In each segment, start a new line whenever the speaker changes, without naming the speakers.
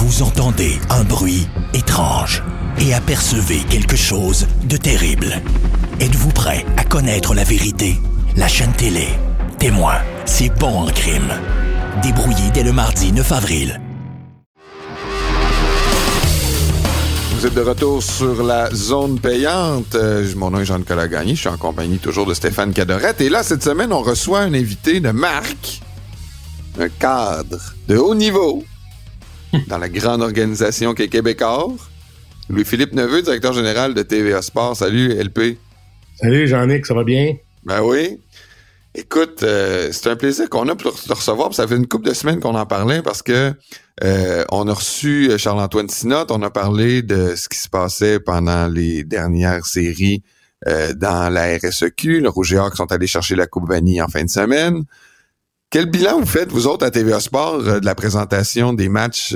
Vous entendez un bruit étrange et apercevez quelque chose de terrible. Êtes-vous prêt à connaître la vérité? La chaîne télé Témoin, c'est bon en crime. Débrouillé dès le mardi 9 avril.
Vous êtes de retour sur la zone payante. Mon nom est Jean-Nicolas Gagné. Je suis en compagnie toujours de Stéphane Cadorette. Et là, cette semaine, on reçoit un invité de marque, un cadre de haut niveau dans la grande organisation qu'est Québecor. Louis-Philippe Neveu, directeur général de TVA Sport. Salut, LP.
Salut, Jean-Nic, ça va bien?
Ben oui. Écoute, c'est un plaisir qu'on a pour te recevoir. Ça fait une couple de semaines qu'on en parlait parce que on a reçu Charles-Antoine Sinotte. On a parlé de ce qui se passait pendant les dernières séries dans la RSEQ. Le Rouge et Or qui sont allés chercher la Coupe Vanier en fin de semaine. Quel bilan vous faites, vous autres, à TVA Sport, de la présentation des matchs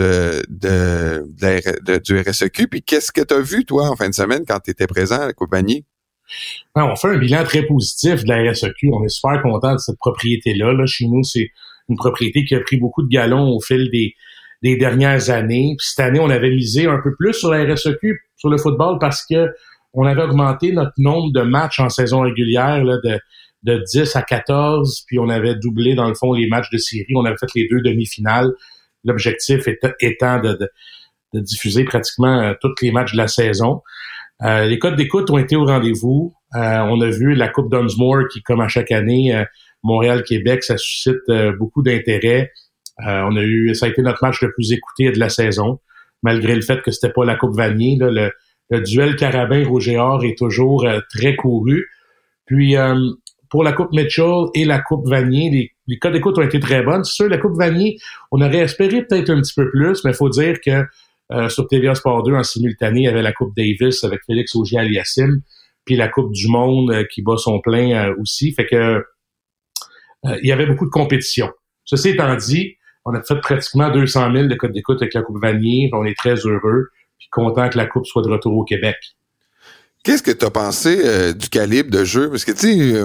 du RSEQ? Puis qu'est-ce que tu as vu, toi, en fin de semaine, quand tu étais présent à la Coupe Vanier?
On fait un bilan très positif de la RSEQ. On est super content de cette propriété-là. Là, chez nous, c'est une propriété qui a pris beaucoup de galons au fil des dernières années. Puis cette année, on avait misé un peu plus sur la RSEQ, sur le football, parce que on avait augmenté notre nombre de matchs en saison régulière là, de 10 à 14, puis on avait doublé, dans le fond, les matchs de série. On avait fait les 2 demi-finales. L'objectif étant de diffuser pratiquement tous les matchs de la saison. Les codes d'écoute ont été au rendez-vous. On a vu la Coupe Dunsmore qui, comme à chaque année, Montréal-Québec, ça suscite beaucoup d'intérêt. Ça a été notre match le plus écouté de la saison, malgré le fait que c'était pas la Coupe Vanier. Là, le duel Carabin-Rouge et Or est toujours très couru. Puis, pour la Coupe Mitchell et la Coupe Vanier, les codes d'écoute ont été très bonnes. C'est sûr, la Coupe Vanier, on aurait espéré peut-être un petit peu plus, mais il faut dire que sur TVA Sport 2, en simultané, il y avait la Coupe Davis avec Félix Auger-Aliassime, puis la Coupe du Monde qui bat son plein aussi. Fait que il y avait beaucoup de compétition. Ceci étant dit, on a fait pratiquement 200 000 de codes d'écoute avec la Coupe Vanier. On est très heureux, puis content que la Coupe soit de retour au Québec.
Qu'est-ce que tu as pensé du calibre de jeu? Parce que, tu sais,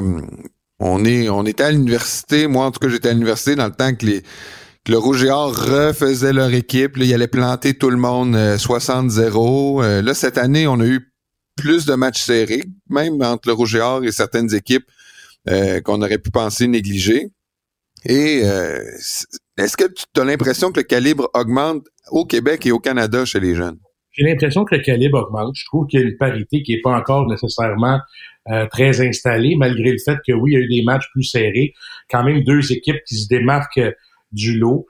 on était à l'université. Moi, en tout cas, j'étais à l'université dans le temps que le Rouge et Or refaisait leur équipe. Là, ils allaient planter tout le monde 60-0. Là, cette année, on a eu plus de matchs serrés, même entre le Rouge et Or et certaines équipes qu'on aurait pu penser négliger. Et est-ce que tu as l'impression que le calibre augmente au Québec et au Canada chez les jeunes?
J'ai l'impression que le calibre augmente. Je trouve qu'il y a une parité qui n'est pas encore nécessairement très installée, malgré le fait que oui, il y a eu des matchs plus serrés. Quand même 2 équipes qui se démarquent du lot,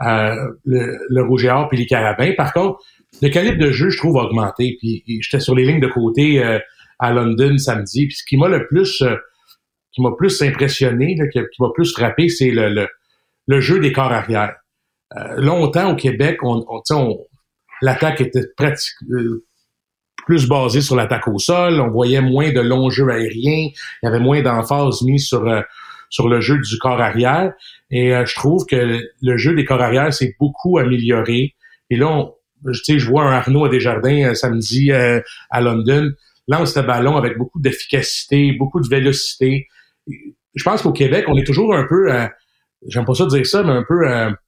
le Rouge et Or puis les Carabins. Par contre, le calibre de jeu, je trouve, a augmenté. Puis j'étais sur les lignes de côté à London samedi. Puis ce qui m'a le plus impressionné, là, qui m'a plus frappé, c'est le jeu des corps arrière. Longtemps au Québec, l'attaque était plus basée sur l'attaque au sol. On voyait moins de longs jeux aériens. Il y avait moins d'emphase mise sur le jeu du corps arrière. Et je trouve que le jeu des corps arrière s'est beaucoup amélioré. Et là, je vois un Arnaud Desjardins samedi à London lance le ballon avec beaucoup d'efficacité, beaucoup de vélocité. Je pense qu'au Québec, on est toujours un peu, j'aime pas ça dire ça, mais un peu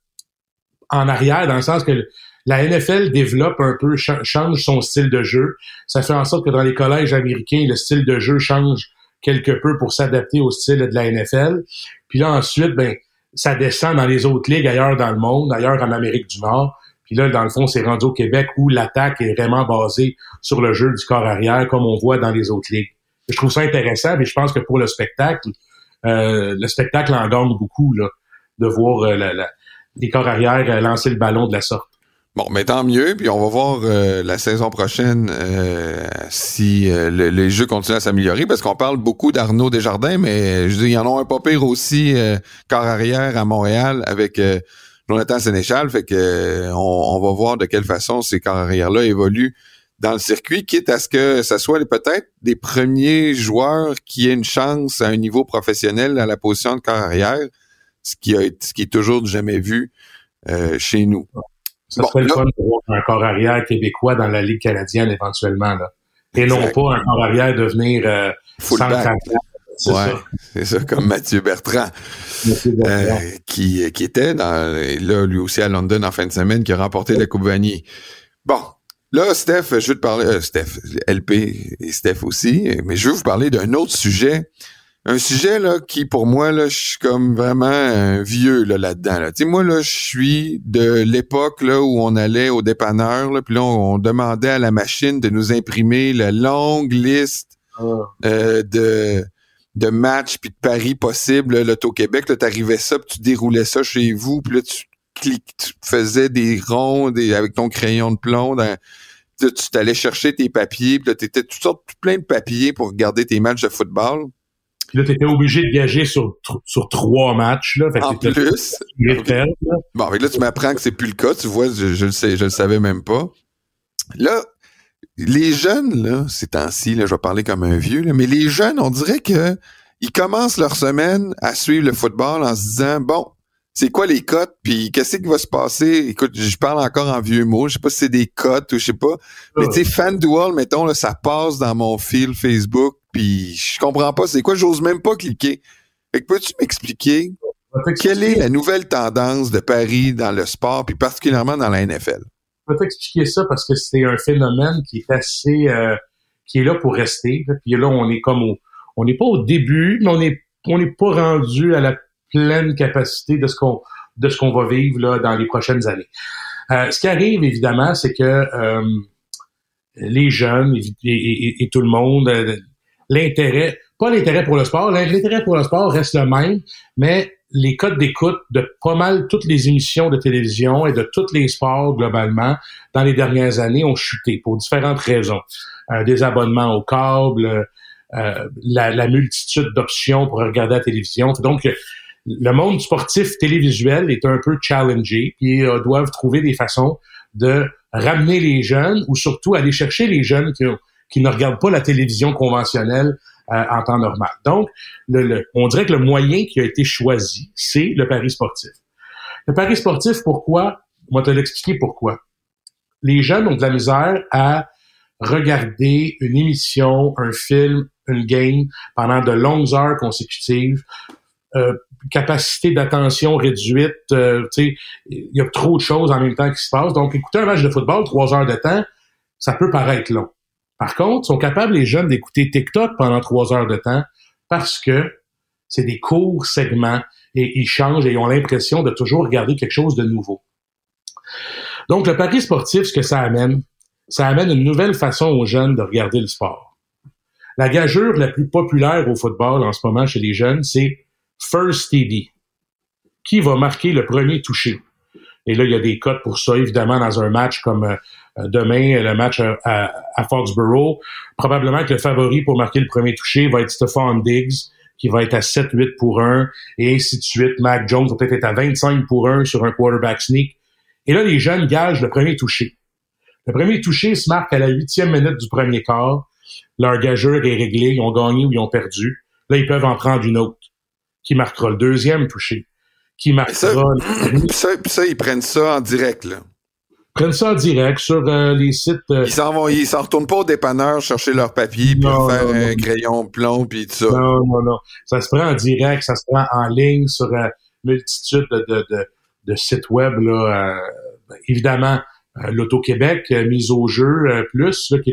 en arrière, dans le sens que la NFL développe un peu, change son style de jeu. Ça fait en sorte que dans les collèges américains, le style de jeu change quelque peu pour s'adapter au style de la NFL. Puis là, ensuite, ça descend dans les autres ligues ailleurs dans le monde, ailleurs en Amérique du Nord. Puis là, dans le fond, c'est rendu au Québec où l'attaque est vraiment basée sur le jeu du corps arrière, comme on voit dans les autres ligues. Je trouve ça intéressant, mais je pense que pour le spectacle en gagne beaucoup, là, de voir les corps arrière lancer le ballon de la sorte.
Bon, mais tant mieux, puis on va voir la saison prochaine si les jeux continuent à s'améliorer, parce qu'on parle beaucoup d'Arnaud Desjardins, mais je dis, il y en a un pas pire aussi, corps arrière à Montréal avec Jonathan Sénéchal, fait que on va voir de quelle façon ces corps arrière-là évoluent dans le circuit, quitte à ce que ça soit peut-être des premiers joueurs qui aient une chance à un niveau professionnel à la position de corps arrière, ce qui est toujours jamais vu chez nous.
Ça serait le fun de voir un corps arrière québécois dans la Ligue canadienne éventuellement, là. Et non pas un corps arrière devenir
C'est ça, comme Mathieu Bertrand. Qui était là, lui aussi à London en fin de semaine, qui a remporté la Coupe Vanier. Bon. Là, Steph, je veux te parler, LP et Steph aussi, mais je veux vous parler d'un autre sujet. Un sujet, là, qui, pour moi, là, je suis comme vraiment un vieux, là-dedans, là. Tu sais, moi, là, je suis de l'époque, là, où on allait au dépanneur, là, puis là, on demandait à la machine de nous imprimer la longue liste, de matchs puis de paris possibles, là, l'Auto-Québec, là, t'arrivais ça, puis tu déroulais ça chez vous, puis là, tu faisais des ronds avec ton crayon de plomb, tu t'allais chercher tes papiers, puis là, t'étais tout plein de papiers pour regarder tes matchs de football.
Puis là, t'étais obligé de gager sur 3 matchs, là. Fait
en
que
plus. Okay. Bon, mais là, tu m'apprends que c'est plus le cas, tu vois, je le savais même pas. Là, les jeunes, là, ces temps-ci, là, je vais parler comme un vieux, là, mais les jeunes, on dirait que ils commencent leur semaine à suivre le football en se disant, bon, c'est quoi les cotes, puis qu'est-ce qui va se passer? Écoute, je parle encore en vieux mots, je sais pas si c'est des cotes ou je sais pas, mais tu sais, FanDuel, mettons, là, ça passe dans mon fil Facebook, puis je comprends pas, c'est quoi, j'ose même pas cliquer. Fait que peux-tu m'expliquer quelle est la nouvelle tendance de paris dans le sport, puis particulièrement dans la NFL?
Je vais t'expliquer ça parce que c'est un phénomène qui est assez, qui est là pour rester. Puis là, on n'est pas au début, mais on n'est pas rendu à la pleine capacité de ce qu'on va vivre là dans les prochaines années. Ce qui arrive évidemment, c'est que les jeunes et tout le monde, pas l'intérêt pour le sport, l'intérêt pour le sport reste le même, mais les codes d'écoute de pas mal toutes les émissions de télévision et de tous les sports globalement dans les dernières années ont chuté pour différentes raisons. Des abonnements au câble, la multitude d'options pour regarder la télévision. Donc, le monde sportif télévisuel est un peu challengé et doivent trouver des façons de ramener les jeunes ou surtout aller chercher les jeunes qui ne regardent pas la télévision conventionnelle en temps normal. Donc, on dirait que le moyen qui a été choisi, c'est le pari sportif. Le pari sportif, pourquoi? On va te l'expliquer pourquoi. Les jeunes ont de la misère à regarder une émission, un film, une game pendant de longues heures consécutives, capacité d'attention réduite, tu sais, il y a trop de choses en même temps qui se passent. Donc, écouter un match de football, 3 heures de temps, ça peut paraître long. Par contre, sont capables les jeunes d'écouter TikTok pendant 3 heures de temps parce que c'est des courts segments et ils changent et ils ont l'impression de toujours regarder quelque chose de nouveau. Donc, le pari sportif, ce que ça amène une nouvelle façon aux jeunes de regarder le sport. La gageure la plus populaire au football en ce moment chez les jeunes, c'est First TD. Qui va marquer le premier touché? Et là, il y a des cotes pour ça, évidemment, dans un match comme demain, le match à Foxborough. Probablement que le favori pour marquer le premier touché va être Stephon Diggs, qui va être à 7-8 pour 1, et ainsi de suite. Mac Jones va peut-être être à 25 pour 1 sur un quarterback sneak. Et là, les jeunes gagent le premier touché. Le premier touché se marque à la 8e minute du premier quart. Leur gageur est réglé, ils ont gagné ou ils ont perdu. Là, ils peuvent en prendre une autre. Qui marquera le deuxième touché? Qui marquera...
Ça, ils prennent ça en direct, là.
Ils prennent ça en direct sur les sites...
Ils s'en retournent pas au dépanneur chercher leur papier pour faire un crayon plomb puis tout ça.
Non. Ça se prend en direct, ça se prend en ligne sur multitude de sites web, là. Évidemment, l'Auto-Québec, mise au jeu, plus, là,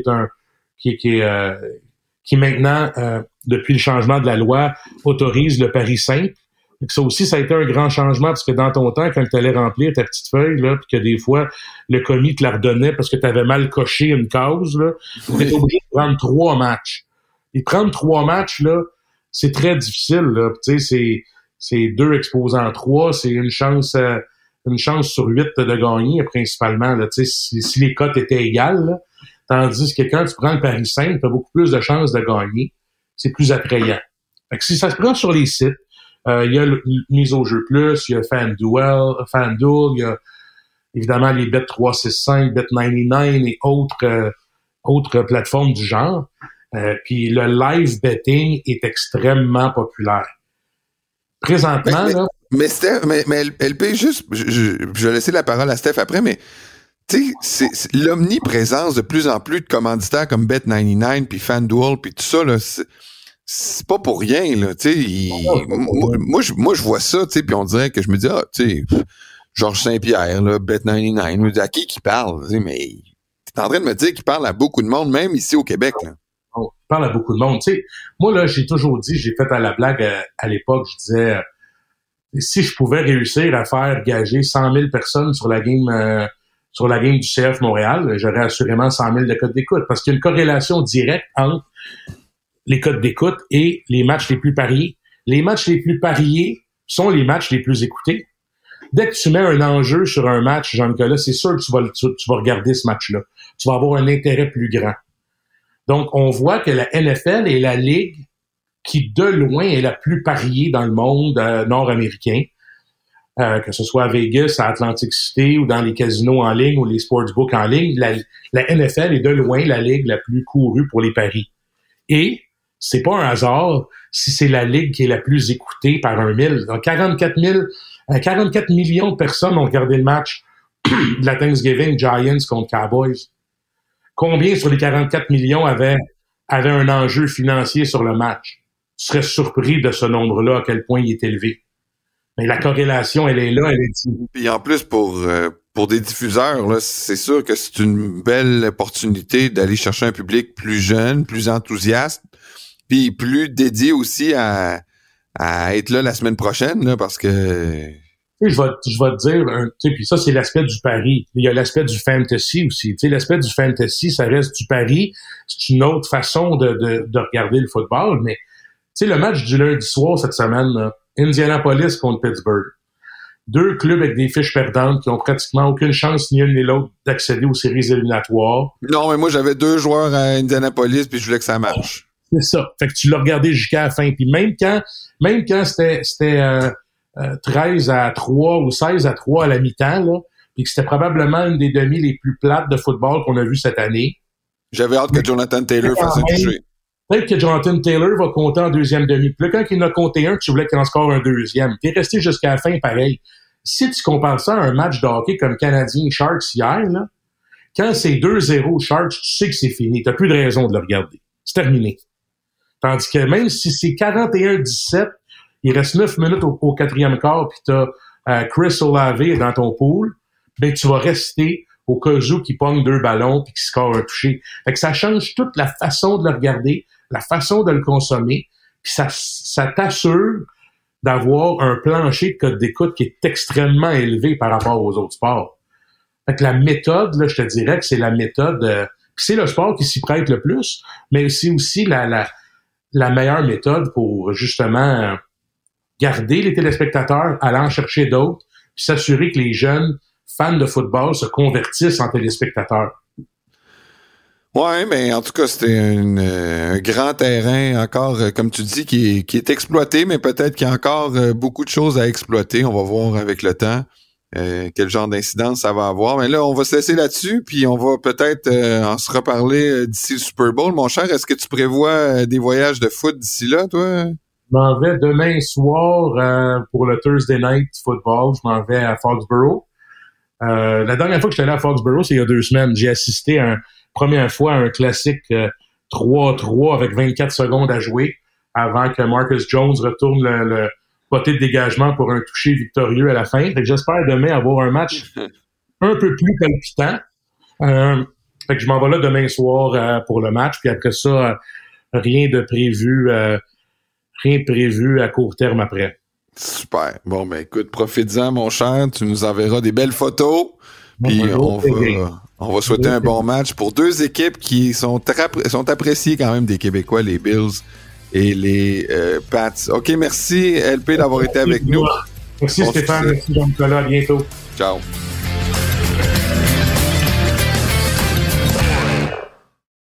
qui maintenant, depuis le changement de la loi, autorise le pari simple. Donc ça aussi, ça a été un grand changement parce que dans ton temps, quand tu allais remplir ta petite feuille, là, puis que des fois, le commis te la redonnait parce que tu avais mal coché une case, là, tu étais obligé de prendre 3 matchs. Et prendre 3 matchs, là, c'est très difficile, là. Tu sais, c'est 2 exposants en 3, c'est une chance sur 8 de gagner, principalement, là. Tu sais, si les cotes étaient égales, là. Tandis que quand tu prends le pari simple, tu as beaucoup plus de chances de gagner. C'est plus attrayant. Fait que si ça se prend sur les sites, il y a mise au jeu plus, il y a FanDuel, il y a évidemment les Bet365, Bet99 et autres plateformes du genre. Puis le live betting est extrêmement populaire. Présentement,
mais LP, juste, je vais laisser la parole à Steph après, mais tu sais, c'est l'omniprésence de plus en plus de commanditaires comme Bet99 puis FanDuel puis tout ça, là, c'est pas pour rien, là, tu sais. Moi, je vois ça, tu sais, puis on dirait que je me dis, tu sais, Georges Saint-Pierre, là, Bet99, je me dis, à qui parle? Tu sais, mais t'es en train de me dire qu'il parle à beaucoup de monde, même ici au Québec, là.
Il parle à beaucoup de monde. Tu sais, moi, là, j'ai toujours dit, j'ai fait à la blague à l'époque, je disais, si je pouvais réussir à faire gager 100 000 personnes sur la game du CF Montréal, j'aurais assurément 100 000 de codes d'écoute, parce qu'il y a une corrélation directe entre les codes d'écoute et les matchs les plus pariés. Les matchs les plus pariés sont les matchs les plus écoutés. Dès que tu mets un enjeu sur un match, Jean-Nicolas, c'est sûr que tu vas regarder ce match-là. Tu vas avoir un intérêt plus grand. Donc, on voit que la NFL est la ligue qui, de loin, est la plus pariée dans le monde nord-américain. Que ce soit à Vegas, à Atlantic City ou dans les casinos en ligne ou les sportsbooks en ligne, la NFL est de loin la ligue la plus courue pour les paris. Et c'est pas un hasard si c'est la ligue qui est la plus écoutée par 1 000. Donc 44 millions de personnes ont regardé le match de la Thanksgiving Giants contre Cowboys. Combien sur les 44 millions avaient un enjeu financier sur le match? Tu serais surpris de ce nombre-là, à quel point il est élevé. Mais la corrélation, elle est là, elle est...
Puis en plus, pour des diffuseurs, là, c'est sûr que c'est une belle opportunité d'aller chercher un public plus jeune, plus enthousiaste, puis plus dédié aussi à être là la semaine prochaine, là, parce que...
Je vais te dire, puis ça, c'est l'aspect du pari. Il y a l'aspect du fantasy aussi. Tu sais, l'aspect du fantasy, ça reste du pari. C'est une autre façon de regarder le football, mais tu sais, le match du lundi soir cette semaine, là, Indianapolis contre Pittsburgh. 2 clubs avec des fiches perdantes qui ont pratiquement aucune chance, ni une ni l'autre, d'accéder aux séries éliminatoires.
Non, mais moi, j'avais 2 joueurs à Indianapolis, puis je voulais que ça marche.
C'est ça. Fait que tu l'as regardé jusqu'à la fin. Puis même quand c'était 13-3 ou 16-3 à la mi-temps, là, puis que c'était probablement une des demi les plus plates de football qu'on a vu cette année.
J'avais hâte que Jonathan Taylor fasse un toucher.
Peut-être que Jonathan Taylor va compter en deuxième demi. Puis là, quand il en a compté un, tu voulais qu'il en score un deuxième. T'es resté jusqu'à la fin, pareil. Si tu compares ça à un match de hockey comme Canadien-Sharks hier, là, quand c'est 2-0 Sharks, tu sais que c'est fini. T'as plus de raison de le regarder. C'est terminé. Tandis que même si c'est 41-17, il reste 9 minutes au quatrième quart, puis t'as Chris Olave dans ton pool, ben tu vas rester au cas où qui pogne 2 ballons puis qui score un toucher. Fait que ça change toute la façon de le regarder, la façon de le consommer, puis ça t'assure d'avoir un plancher de code d'écoute qui est extrêmement élevé par rapport aux autres sports. Fait que la méthode, là, je te dirais que c'est la méthode, puis c'est le sport qui s'y prête le plus, mais c'est aussi la meilleure méthode pour justement garder les téléspectateurs, aller en chercher d'autres, puis s'assurer que les jeunes fans de football se convertissent en téléspectateurs.
Ouais, mais en tout cas, c'était un grand terrain encore, comme tu dis, qui est exploité, mais peut-être qu'il y a encore beaucoup de choses à exploiter. On va voir avec le temps quel genre d'incidence ça va avoir. Mais là, on va se laisser là-dessus, puis on va peut-être en se reparler d'ici le Super Bowl. Mon cher, est-ce que tu prévois des voyages de foot d'ici là, toi?
Je m'en vais demain soir pour le Thursday Night Football. Je m'en vais à Foxborough. La dernière fois que j'étais allé à Foxborough, c'est il y a 2 semaines. J'ai assisté première fois à un classique 3-3 avec 24 secondes à jouer avant que Marcus Jones retourne le poté de dégagement pour un toucher victorieux à la fin. Fait que j'espère demain avoir un match un peu plus palpitant. Fait que je m'en vais là demain soir pour le match. Puis après ça, rien de prévu à court terme après.
Super. Bon, ben écoute, profites-en, mon cher. Tu nous enverras des belles photos. Puis on va souhaiter un bon match pour 2 équipes qui sont appréciées quand même des Québécois, les Bills et les Pats. OK, merci LP d'avoir été avec nous.
Merci Stéphane, merci Jean-Nicolas, à bientôt.
Ciao.